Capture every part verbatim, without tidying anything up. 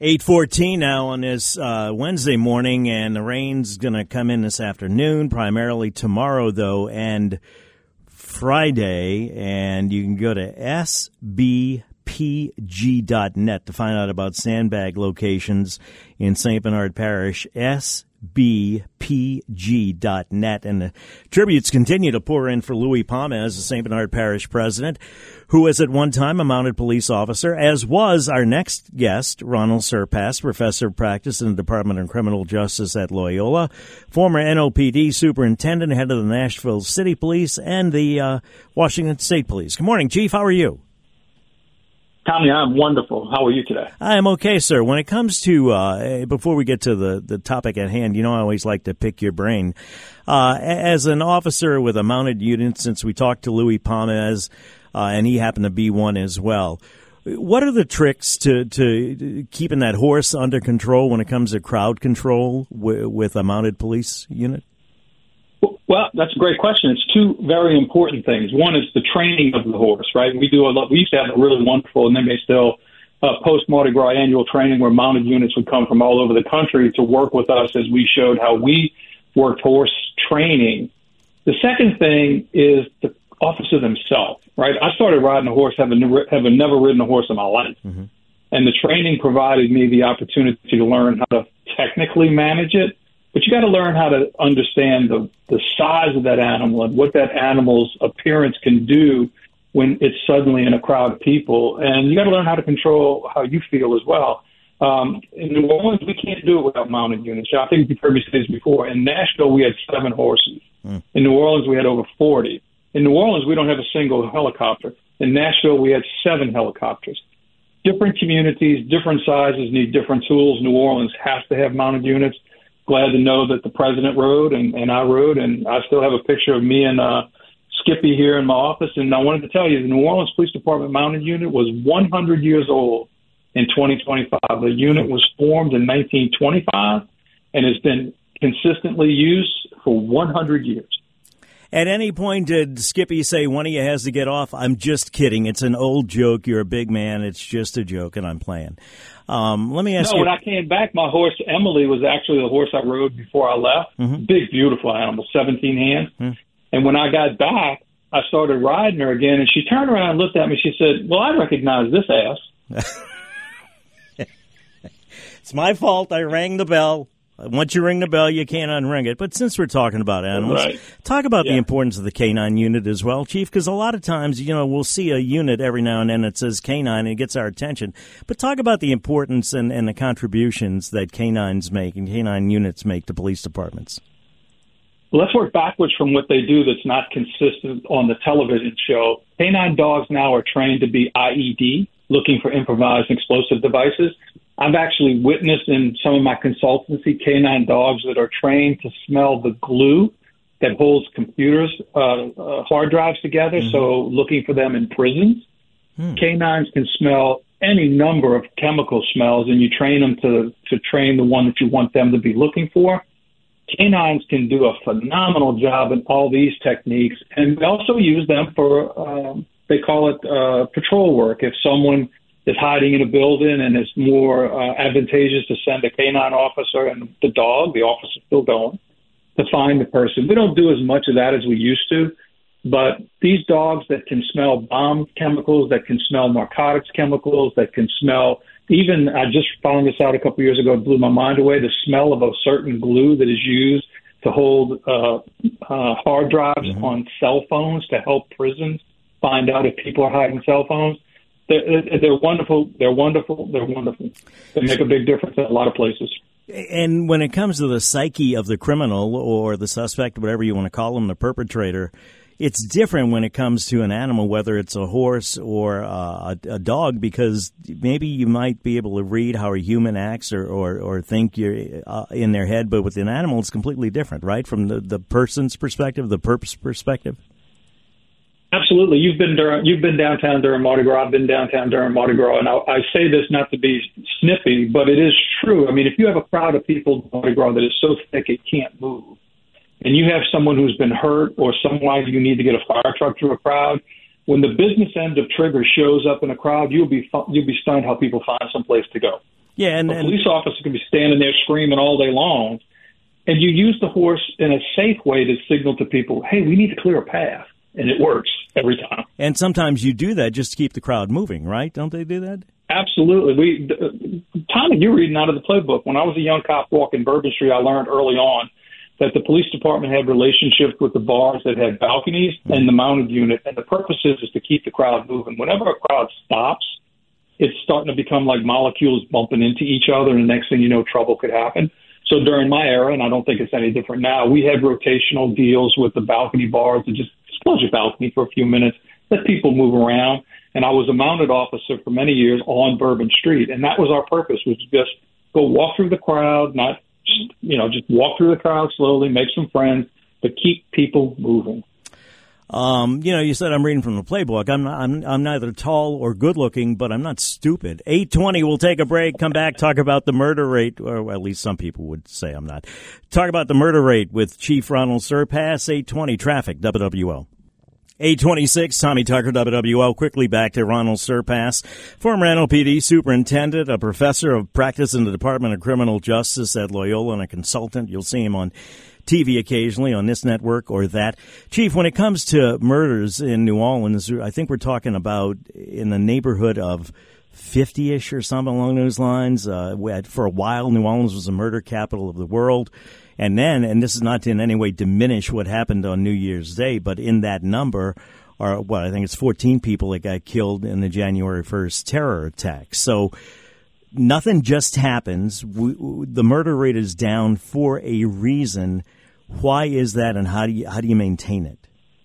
eight fourteen now on this uh, Wednesday morning, and the rain's going to come in this afternoon, primarily tomorrow, though, and Friday. And you can go to S B P G dot net to find out about sandbag locations in Saint Bernard Parish. S B P G dot net. And the tributes continue to pour in for Louis Pomez, the Saint Bernard Parish president, who was at one time a mounted police officer, as was our next guest, Ronald Surpass, professor of practice in the Department of Criminal Justice at Loyola, former N O P D superintendent, head of the Nashville City Police and the uh, Washington State Police. Good morning, Chief. How are you? Tommy, I'm wonderful. How are you today? I am okay, sir. When it comes to, uh, before we get to the, the topic at hand, you know I always like to pick your brain. Uh, as an officer with a mounted unit, since we talked to Louis Pomez, uh, and he happened to be one as well, what are the tricks to, to keeping that horse under control when it comes to crowd control w- with a mounted police unit? Well, that's a great question. It's two very important things. One is the training of the horse, right? We do a lot. We used to have a really wonderful, and they may still, uh, post Mardi Gras annual training where mounted units would come from all over the country to work with us as we showed how we worked horse training. The second thing is the officer themselves, right? I started riding a horse having never, having never ridden a horse in my life. Mm-hmm. And the training provided me the opportunity to learn how to technically manage it. But you got to learn how to understand the, the size of that animal and what that animal's appearance can do when it's suddenly in a crowd of people. And you got to learn how to control how you feel as well. Um, in New Orleans, we can't do it without mounted units. I think you've heard me say this before. In Nashville, we had seven horses. Mm. In New Orleans, we had over forty. In New Orleans, we don't have a single helicopter. In Nashville, we had seven helicopters. Different communities, different sizes need different tools. New Orleans has to have mounted units. Glad to know that the president rode and, and I rode, and I still have a picture of me and uh, Skippy here in my office. And I wanted to tell you, the New Orleans Police Department mounted unit was one hundred years old in twenty twenty-five. The unit was formed in nineteen twenty-five and has been consistently used for one hundred years. At any point, did Skippy say one of you has to get off? I'm just kidding. It's an old joke. You're a big man. It's just a joke, and I'm playing. Um, let me ask no, you. No, when I came back, my horse, Emily, was actually the horse I rode before I left. Mm-hmm. Big, beautiful animal, seventeen hands. Mm-hmm. And when I got back, I started riding her again, and she turned around and looked at me. She said, well, I recognize this ass. It's my fault. I rang the bell. Once you ring the bell, you can't unring it. But since we're talking about animals, right. talk about yeah. the importance of the canine unit as well, Chief, because a lot of times, you know, we'll see a unit every now and then that says canine and it gets our attention. But talk about the importance and, and the contributions that canines make and canine units make to police departments. Well, let's work backwards from what they do that's not consistent on the television show. Canine dogs now are trained to be I E D, looking for improvised explosive devices. I've actually witnessed in some of my consultancy canine dogs that are trained to smell the glue that holds computers, uh, uh, hard drives together, mm-hmm. so looking for them in prisons. Hmm. Canines can smell any number of chemical smells, and you train them to, to train the one that you want them to be looking for. Canines can do a phenomenal job in all these techniques, and we also use them for, um, they call it uh, patrol work. If someone is hiding in a building and it's more uh, advantageous to send a canine officer and the dog, the officer still going, to find the person. We don't do as much of that as we used to, but these dogs that can smell bomb chemicals, that can smell narcotics chemicals, that can smell even, I just found this out a couple years ago, it blew my mind away, the smell of a certain glue that is used to hold uh, uh, hard drives mm-hmm. on cell phones to help prisons find out if people are hiding cell phones. They're, they're wonderful. They're wonderful. They're wonderful. They make a big difference in a lot of places. And when it comes to the psyche of the criminal or the suspect, whatever you want to call them, the perpetrator, it's different when it comes to an animal, whether it's a horse or uh, a, a dog, because maybe you might be able to read how a human acts or, or, or think you're uh, in their head, but with an animal, it's completely different, right? From the, the person's perspective, the perp's perspective. Absolutely. You've been during, you've been downtown during Mardi Gras. I've been downtown during Mardi Gras. And I, I say this not to be snippy, but it is true. I mean, if you have a crowd of people at Mardi Gras that is so thick it can't move, and you have someone who's been hurt or someone you need to get a fire truck through a crowd, when the business end of Trigger shows up in a crowd, you'll be you'll be stunned how people find some place to go. Yeah, and, a and police officer can be standing there screaming all day long, and you use the horse in a safe way to signal to people, hey, we need to clear a path, and it works every time. And sometimes you do that just to keep the crowd moving, right? Don't they do that? Absolutely. We, uh, Tommy, you're reading out of the playbook. When I was a young cop walking Bourbon Street, I learned early on that the police department had relationships with the bars that had balconies mm-hmm. and the mounted unit, and the purpose is, is to keep the crowd moving. Whenever a crowd stops, it's starting to become like molecules bumping into each other, and the next thing you know, trouble could happen. So during my era, and I don't think it's any different now, we had rotational deals with the balcony bars to just close your balcony for a few minutes, let people move around. And I was a mounted officer for many years on Bourbon Street, and that was our purpose, was just go walk through the crowd, not, you know, just walk through the crowd slowly, make some friends, but keep people moving. Um, you know, you said I'm reading from the playbook. I'm not, I'm, I'm neither tall or good looking, but I'm not stupid. eight twenty, we'll take a break, come back, talk about the murder rate, or at least some people would say I'm not. Talk about the murder rate with Chief Ronald Surpass, eight twenty Traffic, W W O. eight twenty-six, Tommy Tucker, W W O. Quickly back to Ronald Surpass, former N O P D superintendent, a professor of practice in the Department of Criminal Justice at Loyola, and a consultant. You'll see him on T V occasionally on this network or that. Chief, when it comes to murders in New Orleans, I think we're talking about in the neighborhood of fifty-ish or something along those lines. Uh, for a while, New Orleans was the murder capital of the world. And then, and this is not to in any way diminish what happened on New Year's Day, but in that number are, what, I think it's fourteen people that got killed in the January first terror attack. So nothing just happens. We, the murder rate is down for a reason. Why is that, and how do you, how do you maintain it?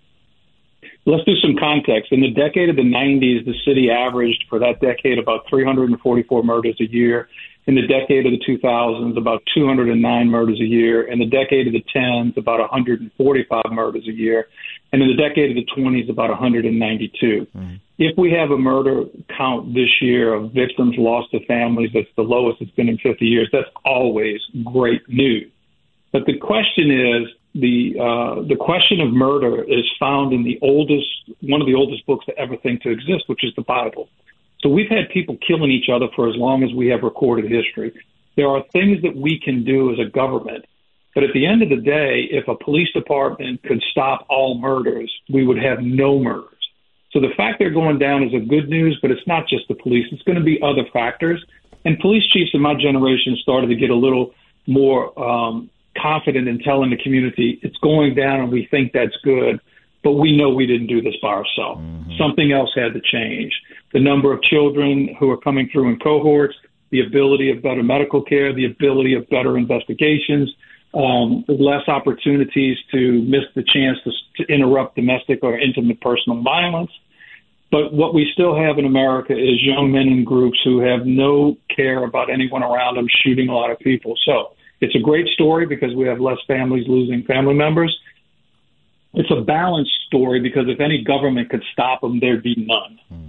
Let's do some context. In the decade of the nineties, the city averaged for that decade about three hundred forty-four murders a year. In the decade of the two thousands, about two hundred nine murders a year. In the decade of the tens, about one hundred forty-five murders a year. And in the decade of the twenties, about one hundred ninety-two. Mm-hmm. If we have a murder count this year of victims lost to families that's the lowest it's been in fifty years, that's always great news. But the question is, the uh, the question of murder is found in the oldest, one of the oldest books to ever think to exist, which is the Bible. So we've had people killing each other for as long as we have recorded history. There are things that we can do as a government. But at the end of the day, if a police department could stop all murders, we would have no murders. So the fact they're going down is a good news, but it's not just the police. It's going to be other factors. And police chiefs in my generation started to get a little more um, confident in telling the community it's going down and we think that's good, but we know we didn't do this by ourselves. Mm-hmm. Something else had to change. The number of children who are coming through in cohorts, the ability of better medical care, the ability of better investigations, um, less opportunities to miss the chance to, to interrupt domestic or intimate personal violence. But what we still have in America is young men in groups who have no care about anyone around them shooting a lot of people. So it's a great story because we have less families losing family members. It's a balanced story because if any government could stop them, there'd be none. Mm-hmm.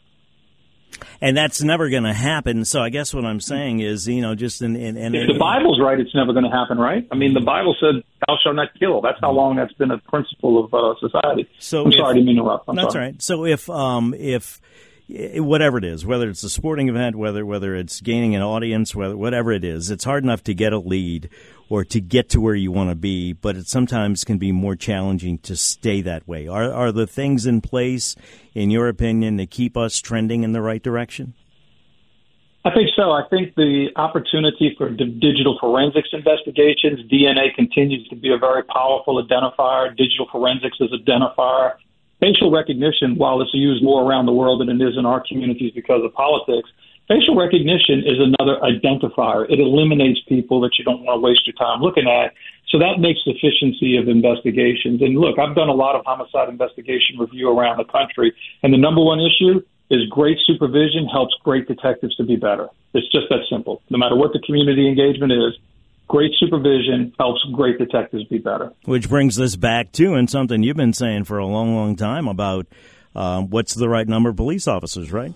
And that's never going to happen. So I guess what I'm saying is, you know, just in... in, in if the Bible's right, it's never going to happen, right? I mean, the Bible said, thou shalt not kill. That's how long that's been a principle of uh, society. So I'm if, sorry to interrupt. I'm that's sorry. Right. So if, um, if whatever it is, whether it's a sporting event, whether whether it's gaining an audience, whether whatever it is, it's hard enough to get a lead or to get to where you want to be, but it sometimes can be more challenging to stay that way. Are are the things in place, in your opinion, to keep us trending in the right direction? I think so. I think the opportunity for d- digital forensics investigations, D N A continues to be a very powerful identifier. Digital forensics is an identifier. Facial recognition, while it's used more around the world than it is in our communities because of politics, facial recognition is another identifier. It eliminates people that you don't want to waste your time looking at. So that makes the efficiency of investigations. And look, I've done a lot of homicide investigation review around the country, and the number one issue is great supervision helps great detectives to be better. It's just that simple. No matter what the community engagement is, great supervision helps great detectives be better. Which brings us back to, and something you've been saying for a long, long time about um, what's the right number of police officers, right?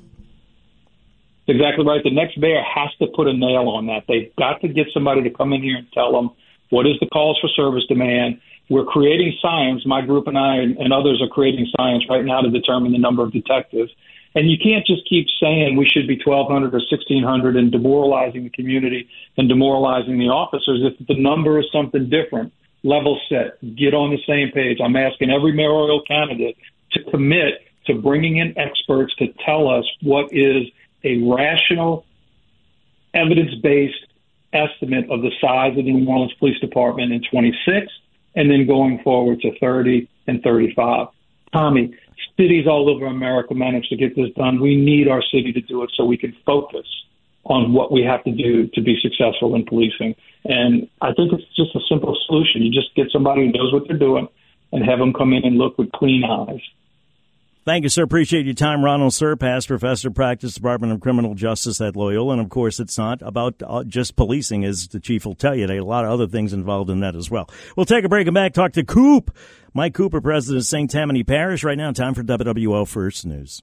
Exactly right. The next mayor has to put a nail on that. They've got to get somebody to come in here and tell them what is the calls for service demand. We're creating science. My group and I and others are creating science right now to determine the number of detectives. And you can't just keep saying we should be twelve hundred or sixteen hundred and demoralizing the community and demoralizing the officers. If the number is something different, level set, get on the same page. I'm asking every mayoral candidate to commit to bringing in experts to tell us what is a rational, evidence-based estimate of the size of the New Orleans Police Department in twenty-six and then going forward to thirty and thirty-five. Tommy, cities all over America managed to get this done. We need our city to do it so we can focus on what we have to do to be successful in policing. And I think it's just a simple solution. You just get somebody who knows what they're doing and have them come in and look with clean eyes. Thank you, sir. Appreciate your time. Ronald Sir, past professor, practice Department of Criminal Justice at Loyola. And, of course, it's not about uh, just policing, as the chief will tell you. There are a lot of other things involved in that as well. We'll take a break and back, talk to Coop. Mike Cooper, president of Saint Tammany Parish. Right now, time for W W O First News.